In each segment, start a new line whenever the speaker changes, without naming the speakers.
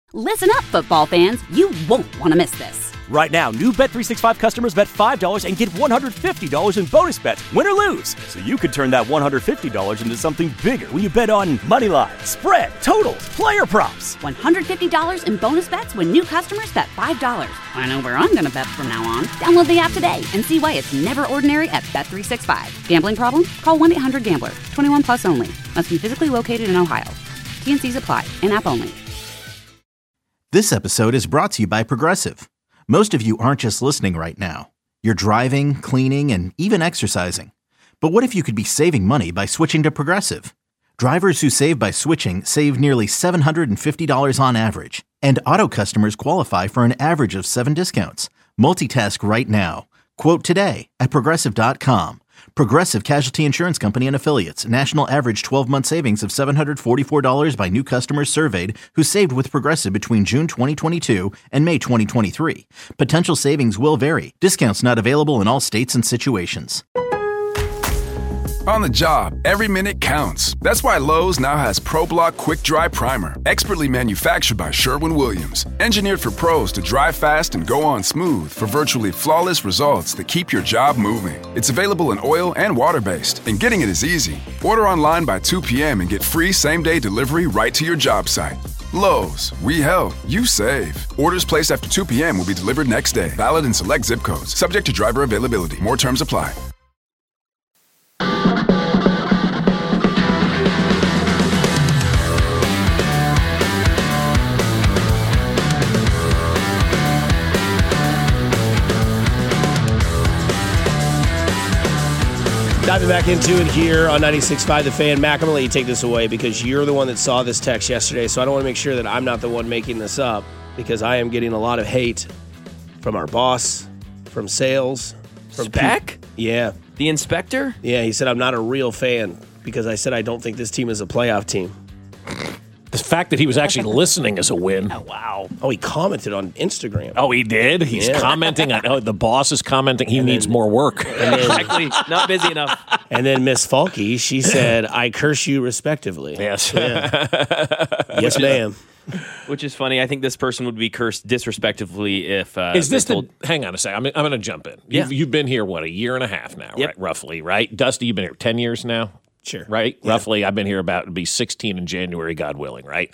Listen up, football fans. You won't want to miss this.
Right now, new Bet365 customers bet $5 and get $150 in bonus bets, win or lose. So you could turn that $150 into something bigger when you bet on money line, spread, totals, player props.
$150 in bonus bets when new customers bet $5. I know where I'm going to bet from now on. Download the app today and see why it's never ordinary at Bet365. Gambling problem? Call 1-800-GAMBLER. 21 plus only. Must be physically located in Ohio. T&Cs apply. In-app only.
This episode is brought to you by Progressive. Most of you aren't just listening right now. You're driving, cleaning, and even exercising. But what if you could be saving money by switching to Progressive? Drivers who save by switching save nearly $750 on average. And auto customers qualify for an average of 7 discounts. Multitask right now. Quote today at Progressive.com. Progressive Casualty Insurance Company and Affiliates. National average 12-month savings of $744 by new customers surveyed who saved with Progressive between June 2022 and May 2023. Potential savings will vary. Discounts not available in all states and situations.
On the job, every minute counts. That's why Lowe's now has ProBlock Quick Dry Primer, expertly manufactured by Sherwin-Williams. Engineered for pros to dry fast and go on smooth for virtually flawless results that keep your job moving. It's available in oil and water-based, and getting it is easy. Order online by 2 p.m. and get free same-day delivery right to your job site. Lowe's, we help, you save. Orders placed after 2 p.m. will be delivered next day. Valid in select zip codes. Subject to driver availability. More terms apply.
Diving back into it here on 96.5 The Fan. Mac, I'm going to let you take this away because you're the one that saw this text yesterday, so I don't want to make sure that I'm not the one making this up because I am getting a lot of hate from our boss, from sales. From
Spec?
Yeah.
The inspector?
Yeah, he said I'm not a real fan because I said I don't think this team is a playoff team.
The fact that he was actually listening is a win.
Oh, wow. Oh, he commented on Instagram.
Oh, he did? He's commenting. The boss is commenting. He needs more work.
Exactly. Not busy enough.
And then Miss Falke, she said, I curse you respectively.
Yes.
Yeah. Yes, ma'am.
Which is funny. I think this person would be cursed disrespectively if...
is this hang on a second. I'm going to jump in. You've been here, what, a year and a half now, right? Roughly, right? Dusty, you've been here 10 years now?
Sure.
Right? Yeah. Roughly, I've been here to be 16 in January, God willing, right?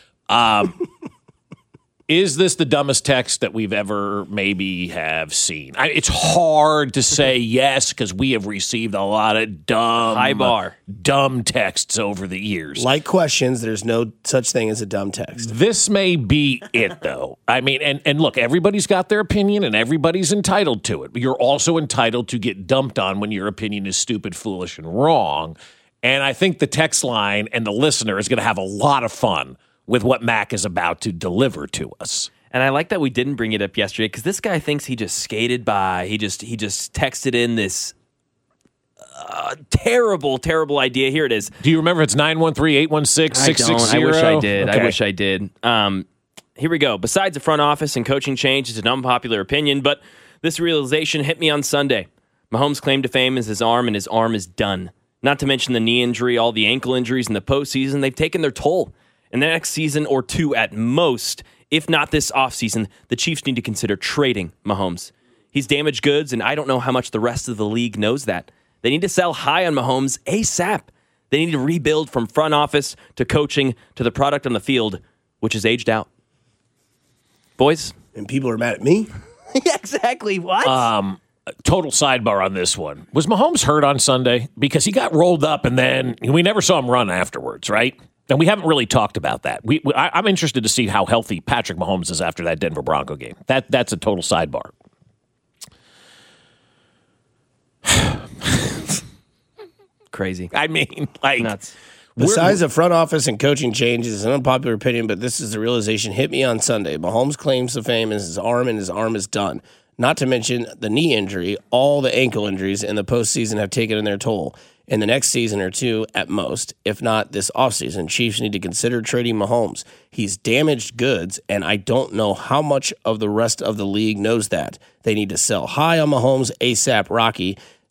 Is this the dumbest text that we've ever maybe have seen? It's hard to say yes because we have received a lot of dumb texts over the years.
Like questions, there's no such thing as a dumb text.
This may be it, though. I mean, and look, everybody's got their opinion and everybody's entitled to it. But you're also entitled to get dumped on when your opinion is stupid, foolish, and wrong. And I think the text line and the listener is going to have a lot of fun with what Mac is about to deliver to us.
And I like that we didn't bring it up yesterday because this guy thinks he just skated by. He just texted in this terrible, terrible idea. Here it is.
Do you remember it's 913-816-660?
I wish I did.
Okay.
I wish I did. Here we go. Besides the front office and coaching change, it's an unpopular opinion, but this realization hit me on Sunday. Mahomes' claim to fame is his arm, and his arm is done. Not to mention the knee injury, all the ankle injuries in the postseason. They've taken their toll. In the next season or two at most, if not this offseason, the Chiefs need to consider trading Mahomes. He's damaged goods, and I don't know how much the rest of the league knows that. They need to sell high on Mahomes ASAP. They need to rebuild from front office to coaching to the product on the field, which is aged out. Boys?
And people are mad at me?
Yeah, exactly. What?
Total sidebar on this one. Was Mahomes hurt on Sunday? Because he got rolled up, and then we never saw him run afterwards, right? And we haven't really talked about that. I'm interested to see how healthy Patrick Mahomes is after that Denver Bronco game. That's a total sidebar.
Crazy.
I mean, like...
Nuts.
Besides the front office and coaching changes, it's an unpopular opinion, but this is the realization hit me on Sunday. Mahomes claims to fame is his arm, and his arm is done. Not to mention the knee injury, all the ankle injuries in the postseason have taken their toll. In the next season or two at most, if not this offseason, Chiefs need to consider trading Mahomes. He's damaged goods, and I don't know how much of the rest of the league knows that. They need to sell high on Mahomes ASAP, Rocky.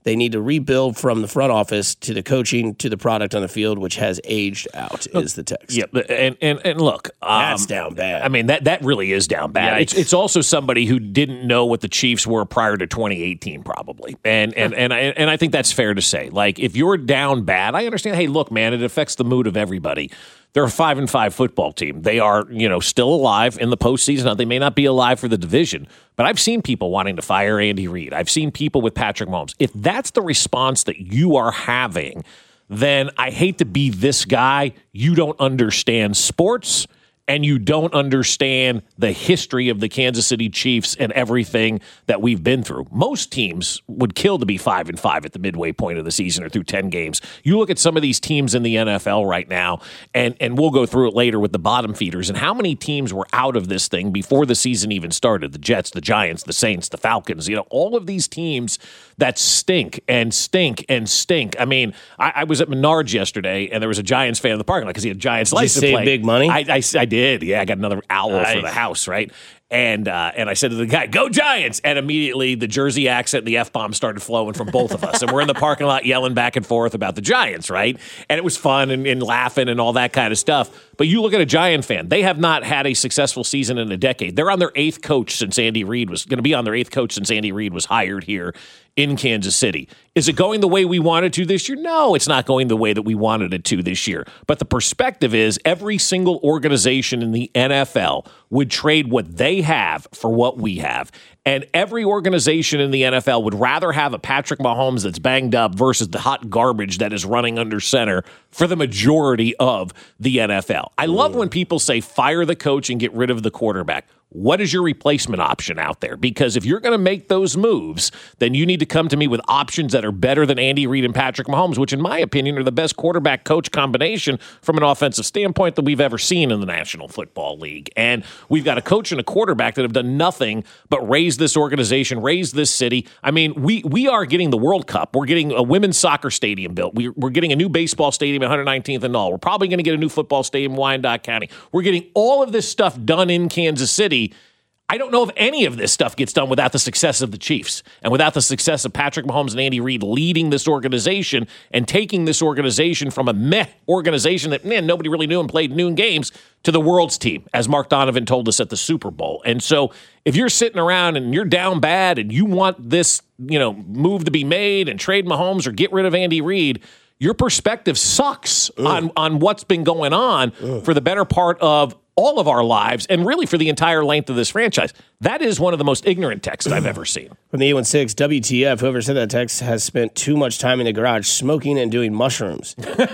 They need to rebuild from the front office to the coaching to the product on the field, which has aged out, is the text.
Yeah, and look,
that's down bad.
I mean, that really is down bad. It's also somebody who didn't know what the Chiefs were prior to 2018, probably, and I think that's fair to say. Like, if you're down bad, I understand. Hey, look, man, it affects the mood of everybody. They're a 5-5 football team. They are, still alive in the postseason. Now, they may not be alive for the division, but I've seen people wanting to fire Andy Reid. I've seen people with Patrick Mahomes. If that's the response that you are having, then I hate to be this guy. You don't understand sports, and you don't understand the history of the Kansas City Chiefs and everything that we've been through. Most teams would kill to be 5-5 at the midway point of the season or through 10 games. You look at some of these teams in the NFL right now, and we'll go through it later with the bottom feeders, and how many teams were out of this thing before the season even started. The Jets, the Giants, the Saints, the Falcons, all of these teams that stink and stink and stink. I mean, I was at Menards yesterday, and there was a Giants fan in the parking lot because he had Giants license plate.
Did you save big money?
I did. Yeah, I got another owl for the house, right? And I said to the guy, "Go Giants!" And immediately the Jersey accent and the F-bomb started flowing from both of us. And we're in the parking lot yelling back and forth about the Giants, right? And it was fun and laughing and all that kind of stuff. But you look at a Giant fan, they have not had a successful season in a decade. They're on their 8th coach since Andy Reid was going to be on their 8th coach since Andy Reid was hired here in Kansas City. Is it going the way we wanted to this year? No, it's not going the way that we wanted it to this year. But the perspective is every single organization in the NFL would trade what they have for what we have. And every organization in the NFL would rather have a Patrick Mahomes that's banged up versus the hot garbage that is running under center for the majority of the NFL. I love when people say fire the coach and get rid of the quarterback. What is your replacement option out there? Because if you're going to make those moves, then you need to come to me with options that are better than Andy Reid and Patrick Mahomes, which in my opinion are the best quarterback-coach combination from an offensive standpoint that we've ever seen in the National Football League. And we've got a coach and a quarterback that have done nothing but raise this organization, raise this city. I mean, we are getting the World Cup. We're getting a women's soccer stadium built. We're getting a new baseball stadium at 119th and Knoll. We're probably going to get a new football stadium in Wyandotte County. We're getting all of this stuff done in Kansas City. I don't know if any of this stuff gets done without the success of the Chiefs and without the success of Patrick Mahomes and Andy Reid leading this organization and taking this organization from a meh organization that, nobody really knew and played noon games to the world's team, as Mark Donovan told us at the Super Bowl. And so if you're sitting around and you're down bad and you want this, move to be made and trade Mahomes or get rid of Andy Reid, your perspective sucks on what's been going on for the better part of all of our lives and really for the entire length of this franchise. That is one of the most ignorant texts I've ever seen.
From the 816, WTF, whoever sent that text has spent too much time in the garage smoking and doing mushrooms.
But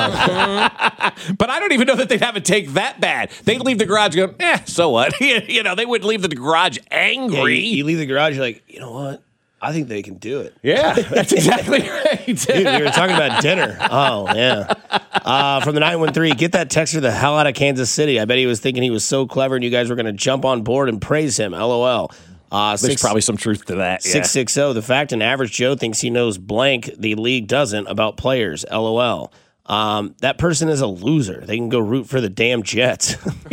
I don't even know that they'd have a take that bad. They'd leave the garage going, so what? They wouldn't leave the garage angry.
Yeah, you leave the garage, you're like, you know what? I think they can do it.
Yeah, that's exactly right.
Dude, we were talking about dinner. Oh, yeah. From the 913, get that texter the hell out of Kansas City. I bet he was thinking he was so clever and you guys were going to jump on board and praise him. LOL.
There's probably some truth to that.
660, the fact an average Joe thinks he knows blank the league doesn't about players. LOL. That person is a loser. They can go root for the damn Jets.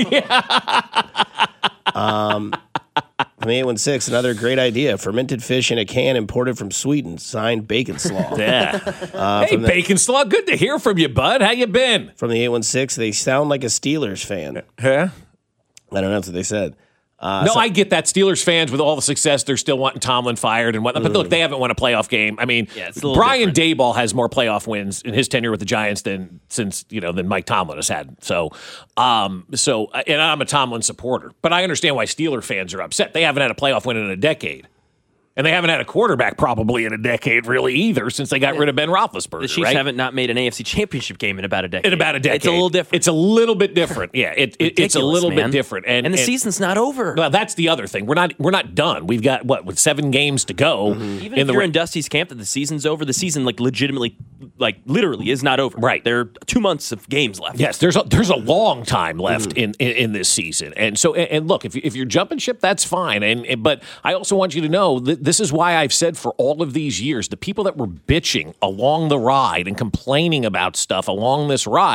From 816, another great idea. Fermented fish in a can imported from Sweden. Signed Bacon Slaw.
Yeah. Hey, Bacon Slaw, good to hear from you, bud. How you been?
From the 816, they sound like a Steelers fan.
Huh?
I don't know. That's what they said.
I get that. Steelers fans, with all the success, they're still wanting Tomlin fired and whatnot. But look, they haven't won a playoff game. I mean, Brian Daboll has more playoff wins in his tenure with the Giants than Mike Tomlin has had. So, and I'm a Tomlin supporter, but I understand why Steeler fans are upset. They haven't had a playoff win in a decade. And they haven't had a quarterback probably in a decade, really, either, since they got rid of Ben Roethlisberger.
The Chiefs haven't not made an AFC Championship game in about a decade.
It's
a little different.
It's a little bit different. Yeah, it's a little bit different.
And the season's not over.
Well, that's the other thing. We're not done. We've got, with 7 games to go.
Mm-hmm. Even if you're in Dusty's camp that the season's over, the season, legitimately, literally is not over.
Right.
There are 2 months of games left.
Yes, there's a long time left in this season. And so, and look, if you're jumping ship, that's fine. But I also want you to know that this is why I've said for all of these years, the people that were bitching along the ride and complaining about stuff along this ride,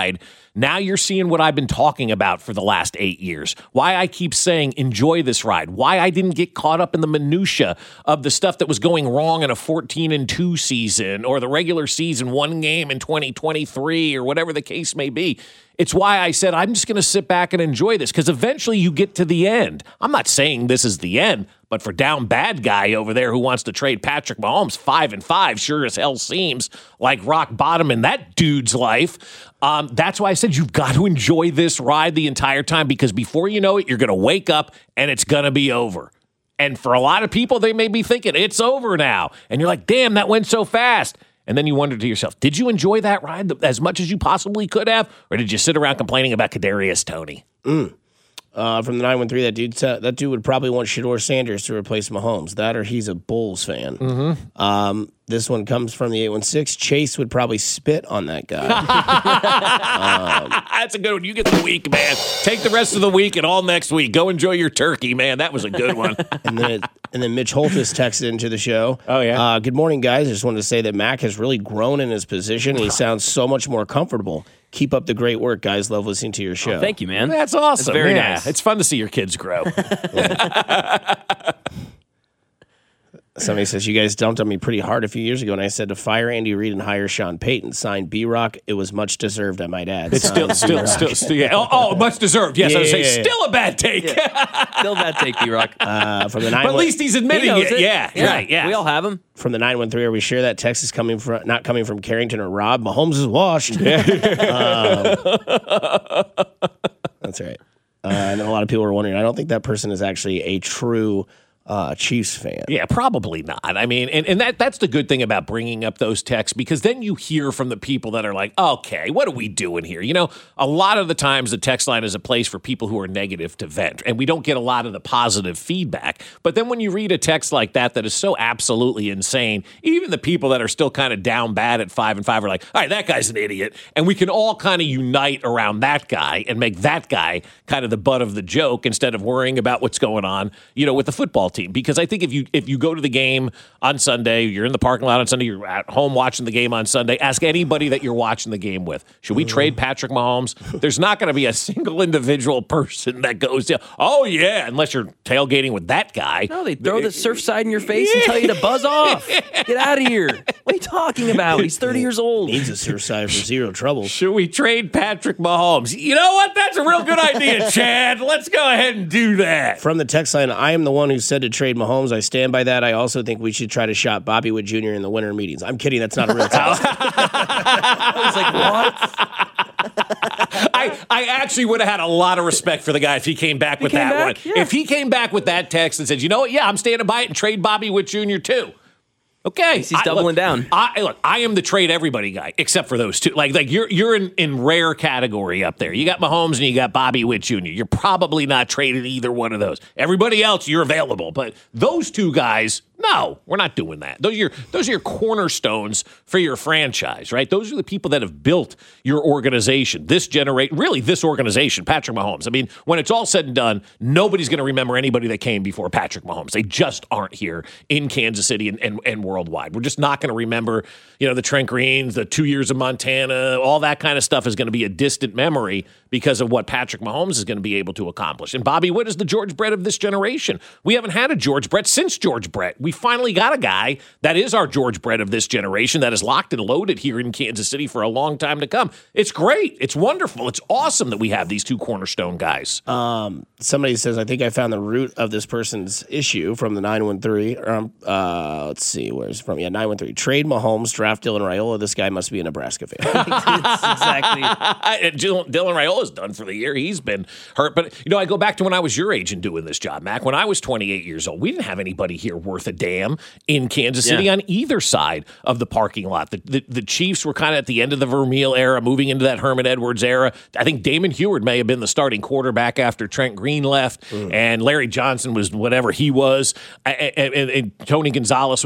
Now you're seeing what I've been talking about for the last 8 years. Why I keep saying enjoy this ride. Why I didn't get caught up in the minutia of the stuff that was going wrong in a 14-2 season or the regular season, one game in 2023 or whatever the case may be. It's why I said I'm just going to sit back and enjoy this, because eventually you get to the end. I'm not saying this is the end, but for down bad guy over there who wants to trade Patrick Mahomes 5-5 sure as hell seems like rock bottom in that dude's life. That's why I said you've got to enjoy this ride the entire time, because before you know it, you're going to wake up and it's going to be over. And for a lot of people, they may be thinking it's over now. And you're like, damn, that went so fast. And then you wonder to yourself, did you enjoy that ride as much as you possibly could have? Or did you sit around complaining about Kadarius Toney?
From the 913, that dude would probably want Shedeur Sanders to replace Mahomes. That or he's a Bulls fan. Mm-hmm. This one comes from the 816. Chase would probably spit on that guy.
That's a good one. You get the week, man. Take the rest of the week and all next week. Go enjoy your turkey, man. That was a good one.
And then Mitch Holtis texted into the show.
Oh, yeah?
Good morning, guys. I just wanted to say that Mac has really grown in his position, and he sounds so much more comfortable. Keep up the great work, guys. Love listening to your show.
Thank you, man.
That's awesome.
That's very nice.
It's fun to see your kids grow.
Somebody says, you guys dumped on me pretty hard a few years ago, and I said to fire Andy Reid and hire Sean Payton. Signed B-Rock. It was much deserved, I might add.
It's still, yeah. Oh, much deserved. Yes, I would say still a bad take.
Still a bad take, B-Rock.
From the
but at least he's admitting it. Yeah, right. Yeah,
we all have him.
From the 913, are we sure that text is not coming from Carrington or Rob? Mahomes is washed. That's right. And a lot of people were wondering. I don't think that person is actually a true Chiefs fan.
Yeah, probably not. I mean, and that's the good thing about bringing up those texts, because then you hear from the people that are like, okay, what are we doing here? You know, a lot of the times the text line is a place for people who are negative to vent, and we don't get a lot of the positive feedback. But then when you read a text like that is so absolutely insane, even the people that are still kind of down bad at 5-5 are like, all right, that guy's an idiot. And we can all kind of unite around that guy and make that guy kind of the butt of the joke instead of worrying about what's going on, you know, with the football team. Because I think if you go to the game on Sunday, you're in the parking lot on Sunday, you're at home watching the game on Sunday, ask anybody that you're watching the game with, should we trade Patrick Mahomes? There's not going to be a single individual person that goes, oh, yeah, unless you're tailgating with that guy.
No, they throw the surf side in your face and tell you to buzz off. Get out of here. What are you talking about? He's 30 years old.
Needs a surf side for zero trouble.
Should we trade Patrick Mahomes? You know what? That's a real good idea, Chad. Let's go ahead and do that.
From the text line, I am the one who said to trade Mahomes. I stand by that. I also think we should try to shop Bobby Wood Jr. in the winter meetings. I'm kidding. That's not a real text.
I was like, what?
I actually would have had a lot of respect for the guy if he came back with that one.
Yeah.
If he came back with that text and said, you know what? Yeah, I'm standing by it and trade Bobby Wood Jr. too. Okay,
he's doubling down.
I am the trade everybody guy, except for those two. Like you're in rare category up there. You got Mahomes and you got Bobby Witt Jr. You're probably not trading either one of those. Everybody else, you're available, but those two guys, no, we're not doing that. Those are your cornerstones for your franchise, right? Those are the people that have built your organization. This organization, Patrick Mahomes. I mean, when it's all said and done, nobody's going to remember anybody that came before Patrick Mahomes. They just aren't here in Kansas City and worldwide. We're just not going to remember, the Trent Greens, the 2 years of Montana, all that kind of stuff is going to be a distant memory because of what Patrick Mahomes is going to be able to accomplish. And Bobby Witt is the George Brett of this generation. We haven't had a George Brett since George Brett. We finally got a guy that is our George Brett of this generation that is locked and loaded here in Kansas City for a long time to come. It's great. It's wonderful. It's awesome that we have these two cornerstone guys.
Somebody says, I think I found the root of this person's issue from the 913. Let's see, where's it from? Yeah, 913. Trade Mahomes, draft Dylan Raiola. This guy must be a Nebraska fan.
Exactly.
Dylan Raiola's done for the year. He's been hurt. But, I go back to when I was your age and doing this job, Mac. When I was 28 years old, we didn't have anybody here worth a damn in Kansas City on either side of the parking lot. The Chiefs were kind of at the end of the Vermeil era, moving into that Herman Edwards era. I think Damon Heward may have been the starting quarterback after Trent Green left, and Larry Johnson was whatever he was, and Tony Gonzalez was passed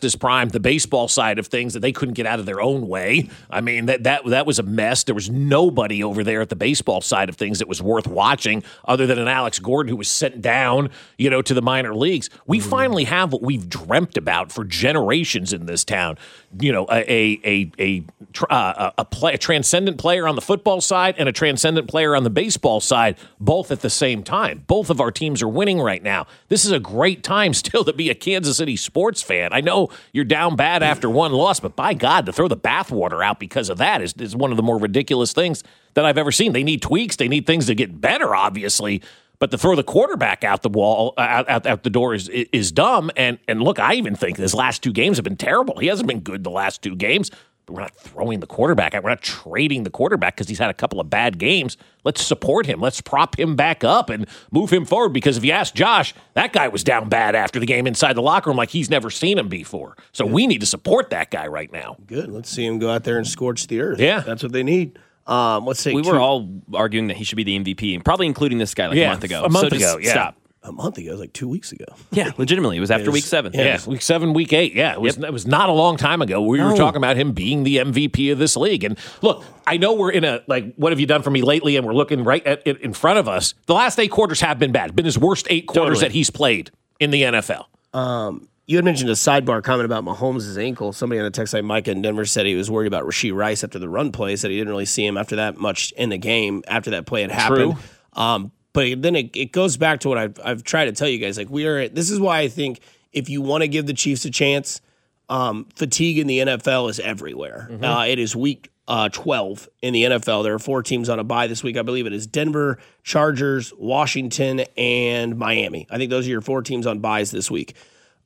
his prime, the baseball side of things that they couldn't get out of their own way. I mean, that was a mess. There was nobody over there at the baseball side of things that was worth watching other than an Alex Gordon who was sent down, to the minor leagues. We finally have what we've dreamt about for generations in this town. A transcendent player on the football side and a transcendent player on the baseball side, both at the same time. Both of our teams are winning right now. This is a great time still to be a Kansas City sports fan. I know you're down bad after one loss, but by God, to throw the bathwater out because of that is one of the more ridiculous things that I've ever seen. They need tweaks. They need things to get better, obviously. But to throw the quarterback out the wall, out the door is dumb. And look, I even think his last 2 games have been terrible. He hasn't been good the last 2 games. But we're not throwing the quarterback out. We're not trading the quarterback because he's had a couple of bad games. Let's support him. Let's prop him back up and move him forward. Because if you ask Josh, that guy was down bad after the game inside the locker room like he's never seen him before. So we need to support that guy right now.
Good. Let's see him go out there and scorch the earth.
Yeah.
That's what they need. Let's say
we were all arguing that he should be the MVP, and probably including this guy a month ago.
A month ago, yeah.
Stop.
A month ago, it was like 2 weeks ago.
Yeah, legitimately. It was after week 7.
Yeah, week 7, week 8. Yeah, it was not a long time ago. We were talking about him being the MVP of this league. And look, I know we're in what have you done for me lately? And we're looking right at it in front of us. The last 8 quarters have been bad. Been his worst 8 quarters that he's played in the NFL.
You had mentioned a sidebar comment about Mahomes' ankle. Somebody on the text line, Micah in Denver, said he was worried about Rashee Rice after the run play, said he didn't really see him after that much in the game after that play had happened.
True.
But then it goes back to what I've tried to tell you guys. Like this is why I think if you want to give the Chiefs a chance, fatigue in the NFL is everywhere. It is week 12 in the NFL. There are 4 teams on a bye this week. I believe it is Denver, Chargers, Washington, and Miami. I think those are your 4 teams on byes this week.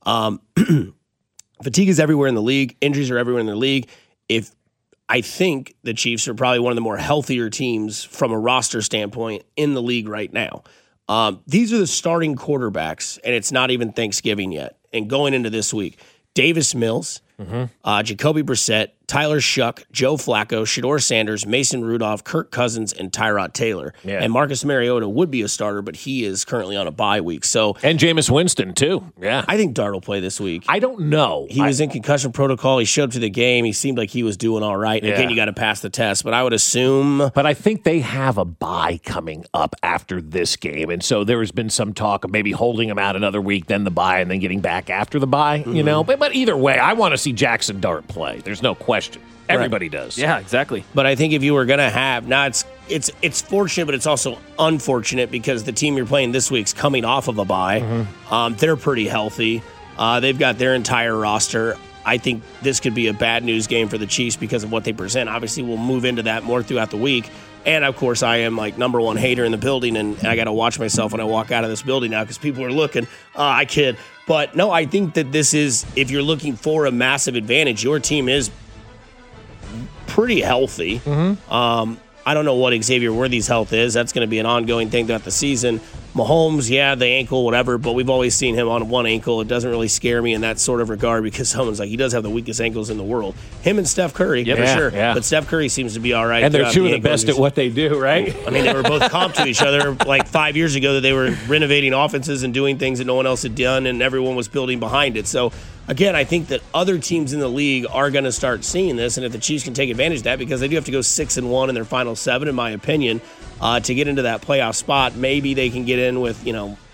Fatigue is everywhere in the league. Injuries are everywhere in the league. I think the Chiefs are probably one of the more healthier teams from a roster standpoint in the league right now. These are the starting quarterbacks, and it's not even Thanksgiving yet. And going into this week, Davis Mills, Jacoby Brissett, Tyler Shuck, Joe Flacco, Shedeur Sanders, Mason Rudolph, Kirk Cousins, and Tyrod Taylor. Yeah. And Marcus Mariota would be a starter, but he is currently on a bye week.
And Jameis Winston, too. Yeah.
I think Dart will play this week.
I don't know.
He was in concussion protocol. He showed up to the game. He seemed like he was doing all right. And again, you got to pass the test. But I would assume.
But I think they have a bye coming up after this game. And so there has been some talk of maybe holding him out another week, then the bye, and then getting back after the bye. But either way, I want to see Jackson Dart play. There's no question. Everybody does.
Yeah, exactly.
But I think if you were going to have, now it's fortunate, but it's also unfortunate because the team you're playing this week's coming off of a bye. They're pretty healthy. They've got their entire roster. I think this could be a bad news game for the Chiefs because of what they present. Obviously, we'll move into that more throughout the week. And, of course, I am number one hater in the building, and I got to watch myself when I walk out of this building now because people are looking. I kid. But, no, I think that this is, if you're looking for a massive advantage, your team is pretty healthy. I don't know what Xavier Worthy's health is. That's going to be an ongoing thing throughout the season. Mahomes, the ankle, whatever, but we've always seen him on one ankle. It doesn't really scare me in that sort of regard because someone's like, he does have the weakest ankles in the world. Him and Steph Curry, for sure. Yeah. But Steph Curry seems to be all right.
And they're 2 of the best at what they do, right?
I mean, they were both comped to each other 5 years ago that they were renovating offenses and doing things that no one else had done, and everyone was building behind it. So, again, I think that other teams in the league are going to start seeing this, and if the Chiefs can take advantage of that, because they do have to go 6-1 in their final 7, in my opinion, to get into that playoff spot. Maybe they can get in with,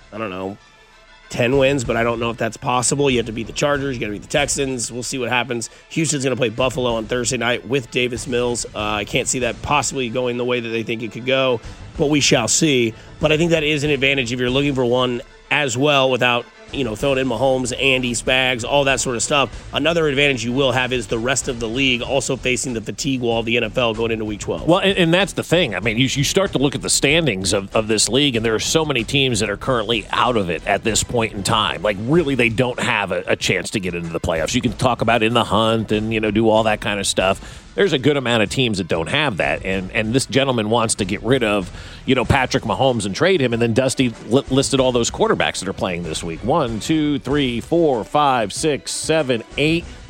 10 wins, but I don't know if that's possible. You have to beat the Chargers. You got to beat the Texans. We'll see what happens. Houston's going to play Buffalo on Thursday night with Davis Mills. I can't see that possibly going the way that they think it could go, but we shall see. But I think that is an advantage if you're looking for one as well without throwing in Mahomes, Andy, Spags, all that sort of stuff. Another advantage you will have is the rest of the league also facing the fatigue wall of the NFL going into Week 12.
Well, and that's the thing. I mean, you start to look at the standings of this league, and there are so many teams that are currently out of it at this point in time. Really, they don't have a chance to get into the playoffs. You can talk about in the hunt and, do all that kind of stuff. There's a good amount of teams that don't have that, and this gentleman wants to get rid of, Patrick Mahomes and trade him, and then Dusty listed all those quarterbacks that are playing this week. 1, 2, 3, 4, 5, 6, 7, 8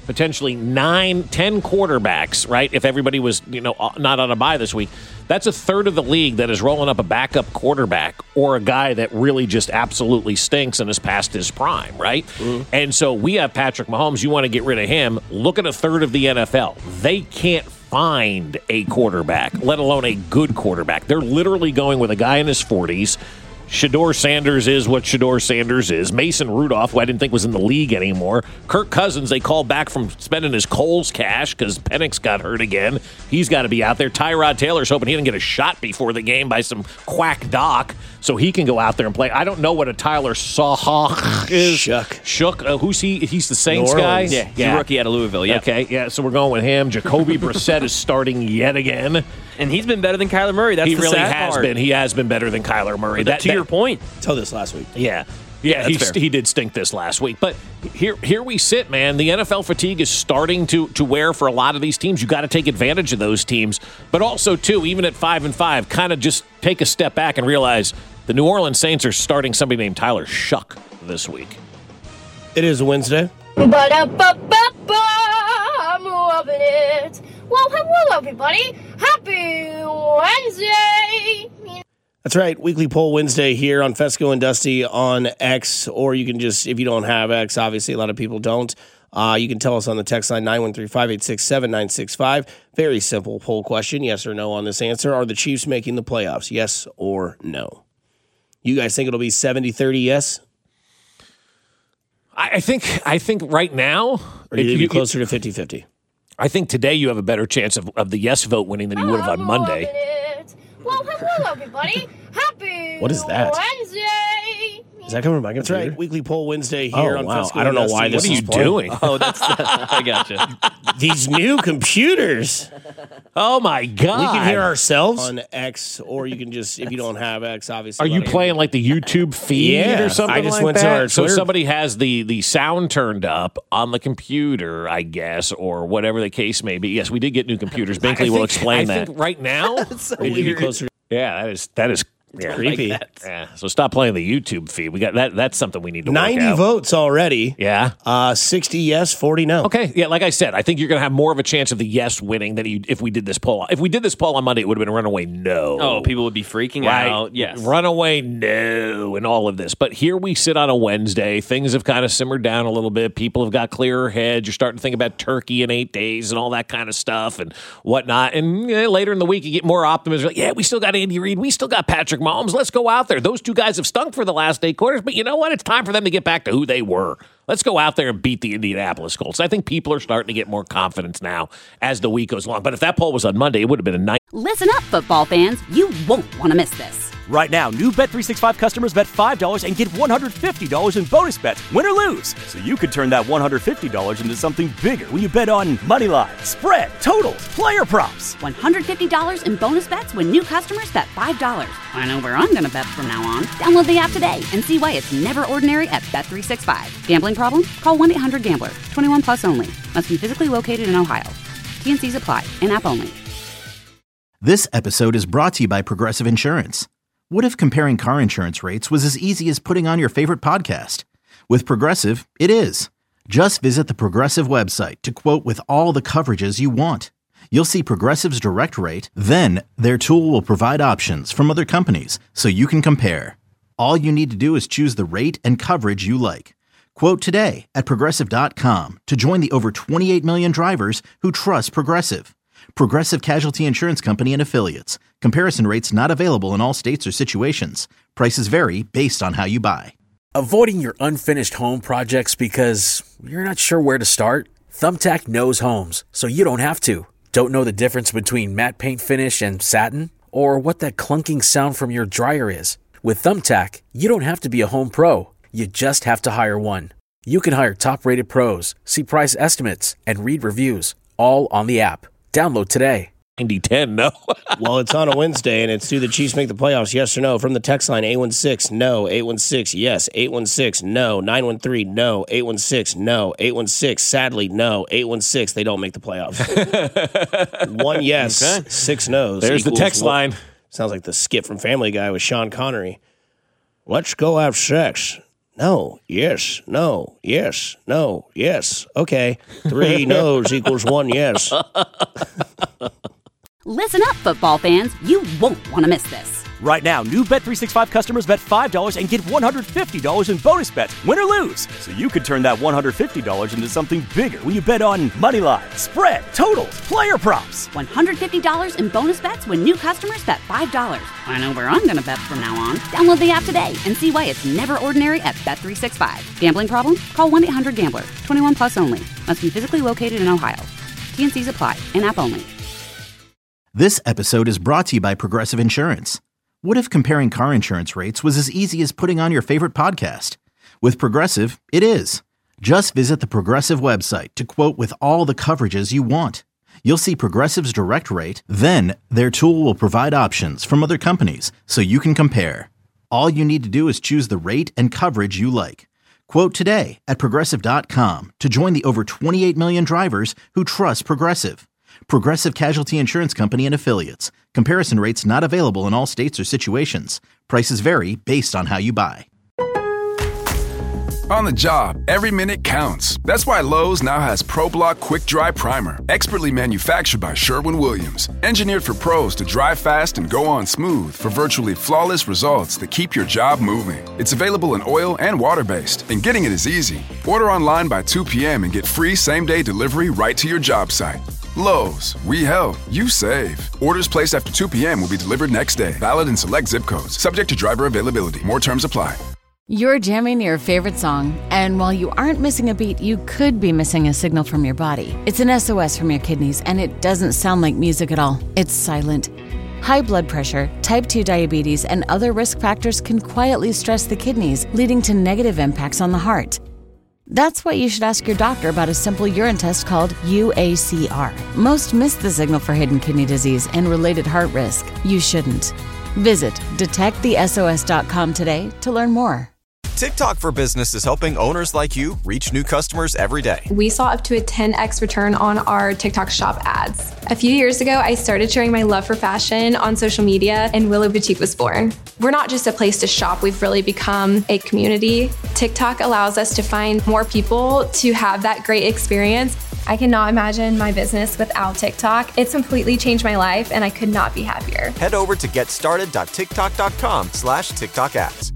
potentially 9, 10 quarterbacks, right? If everybody was, not on a bye this week, that's a third of the league that is rolling up a backup quarterback or a guy that really just absolutely stinks and is past his prime, right? And so we have Patrick Mahomes. You want to get rid of him. Look at a third of the NFL. They can't find a quarterback, let alone a good quarterback. They're literally going with a guy in his 40s. Shedeur Sanders is what Shedeur Sanders is. Mason Rudolph, who I didn't think was in the league anymore. Kirk Cousins, they called back from spending his Kohl's cash because Penix got hurt again. He's got to be out there. Tyrod Taylor's hoping he didn't get a shot before the game by some quack doc so he can go out there and play. I don't know what a Tyler Shough is. Shook. Who's he? He's the Saints guy?
Yeah, he's a rookie out of Louisville. Yeah.
Okay, yeah, so we're going with him. Jacoby Brissett is starting yet again.
And he's been better than Kyler Murray. That's
he
the
really
sad
has
part.
been. He has been better than Kyler Murray.
To your point.
Until this last week.
Yeah,
that's fair.
he did stink this last week. But here we sit, man. The NFL fatigue is starting to wear for a lot of these teams. You got to take advantage of those teams. But also, too, even at 5-5, kind of just take a step back and realize the New Orleans Saints are starting somebody named Tyler Shough this week.
It is Wednesday.
I'm loving it. Well, hello, everybody. Happy Wednesday.
That's right. Weekly Poll Wednesday here on Fesco and Dusty on X, or you can just, if you don't have X, obviously a lot of people don't, you can tell us on the text line 913-586-7965. Very simple poll question, yes or no on this answer. Are the Chiefs making the playoffs, yes or no? You guys think it'll be 70-30 yes?
I think right now,
or do you think it'll be closer to 50-50?
I think today you have a better chance of the yes vote winning than you would have on Monday.
Well, hello, everybody. Happy
What is that?
Wednesday.
Is that coming from my computer? That's right. Weekly Poll Wednesday here on Fesco. I don't know why this
is
is
What are you doing?
Oh, I gotcha.
These new computers.
Oh, my God.
We can hear ourselves on X, or you can just, if you don't have X, obviously.
Are you playing like the YouTube feed or something
I just
like
went
that?
to our
So
Twitter.
somebody has the sound turned up on the computer, I guess, or whatever the case may be. Yes, we did get new computers. Binkley will explain that. I think right now,
Or you be closer.
yeah, that is yeah,
Creepy.
Like
yeah. So stop playing the YouTube feed. We got that. That's something we need to work
90
out.
votes already.
Yeah.
60 yes, 40 no.
Okay. Yeah. Like I said, I think you're going to have more of a chance of the yes winning than if we did this poll. If we did this poll on Monday, it would have been a runaway no.
Oh, people would be freaking out. Yes.
Runaway no and all of this. But here we sit on a Wednesday. Things have kind of simmered down a little bit. People have got clearer heads. You're starting to think about turkey in 8 days and all that kind of stuff and whatnot. And later in the week, you get more optimism. Like, yeah, we still got Andy Reid. We still got Patrick Mahomes. Let's go out there. Those two guys have stunk for the last 8 quarters, but you know what? It's time for them to get back to who they were. Let's go out there and beat the Indianapolis Colts. I think people are starting to get more confidence now as the week goes along. But if that poll was on Monday, it would have been a night.
Listen up, football fans. You won't want to miss this.
Right now, new Bet365 customers bet $5 and get $150 in bonus bets, win or lose. So you could turn that $150 into something bigger when you bet on money line, spread, totals, player props.
$150 in bonus bets when new customers bet $5. I know where I'm going to bet from now on. Download the app today and see why it's never ordinary at Bet365. Gambling problem? Call 1-800-GAMBLER. 21 plus only. Must be physically located in Ohio. T&Cs apply. In-app only.
This episode is brought to you by Progressive Insurance. What if comparing car insurance rates was as easy as putting on your favorite podcast? With Progressive, it is. Just visit the Progressive website to quote with all the coverages you want. You'll see Progressive's direct rate, then their tool will provide options from other companies so you can compare. All you need to do is choose the rate and coverage you like. Quote today at Progressive.com to join the over 28 million drivers who trust Progressive. Progressive Casualty Insurance Company and Affiliates. Comparison rates not available in all states or situations. Prices vary based on how you buy.
Avoiding your unfinished home projects because you're not sure where to start? Thumbtack knows homes, so you don't have to. Don't know the difference between matte paint finish and satin? Or what that clunking sound from your dryer is? With Thumbtack, you don't have to be a home pro. You just have to hire one. You can hire top-rated pros, see price estimates, and read reviews, all on the app. Download today.
90-10, no.
Well, it's on a Wednesday, and it's do the Chiefs make the playoffs, yes or no? From the text line, 816, no. 816, yes. 816, no. 913, no. 816, no. 816, sadly, no. 816, they don't make the playoffs. 1 yes,
Okay.
6 no's.
There's the
equals
text
one.
line.
Sounds like the skit from Family Guy with Sean Connery. Let's go have sex. No, yes, no, yes, no, yes. Okay, 3 no's equals 1 yes.
Listen up, football fans. You won't want to miss this.
Right now, new Bet365 customers bet $5 and get $150 in bonus bets, win or lose. So you could turn that $150 into something bigger when you bet on moneyline, spread, totals, player props.
$150 in bonus bets when new customers bet $5. I know where I'm going to bet from now on. Download the app today and see why it's never ordinary at Bet365. Gambling problem? Call 1-800-GAMBLER. 21 plus only. Must be physically located in Ohio. T&Cs apply. In-app only.
This episode is brought to you by Progressive Insurance. What if comparing car insurance rates was as easy as putting on your favorite podcast? With Progressive, it is. Just visit the Progressive website to quote with all the coverages you want. You'll see Progressive's direct rate, then their tool will provide options from other companies so you can compare. All you need to do is choose the rate and coverage you like. Quote today at Progressive.com to join the over 28 million drivers who trust Progressive. Progressive Casualty Insurance Company and Affiliates. Comparison rates not available in all states or situations. Prices vary based on how you buy.
On the job, every minute counts. That's why Lowe's now has ProBlock Quick Dry Primer, expertly manufactured by Sherwin-Williams. Engineered for pros to dry fast and go on smooth for virtually flawless results that keep your job moving. It's available in oil and water-based, and getting it is easy. Order online by 2 p.m. and get free same-day delivery right to your job site. Lowe's, we help, you save. Orders placed after 2 p.m. will be delivered next day. Valid in select zip codes. Subject to driver availability. More terms apply.
You're jamming your favorite song, and while you aren't missing a beat, you could be missing a signal from your body. It's an SOS from your kidneys, and it doesn't sound like music at all. It's silent. High blood pressure, type 2 diabetes, and other risk factors can quietly stress the kidneys, leading to negative impacts on the heart. That's why you should ask your doctor about a simple urine test called UACR. Most miss the signal for hidden kidney disease and related heart risk. You shouldn't. Visit detectthesos.com today to learn more.
TikTok for Business is helping owners like you reach new customers every day.
We saw up to a 10x return on our TikTok shop ads. A few years ago, I started sharing my love for fashion on social media, and Willow Boutique was born. We're not just a place to shop, we've really become a community. TikTok allows us to find more people to have that great experience. I cannot imagine my business without TikTok. It's completely changed my life, and I could not be happier.
Head over to getstarted.tiktok.com/TikTok ads.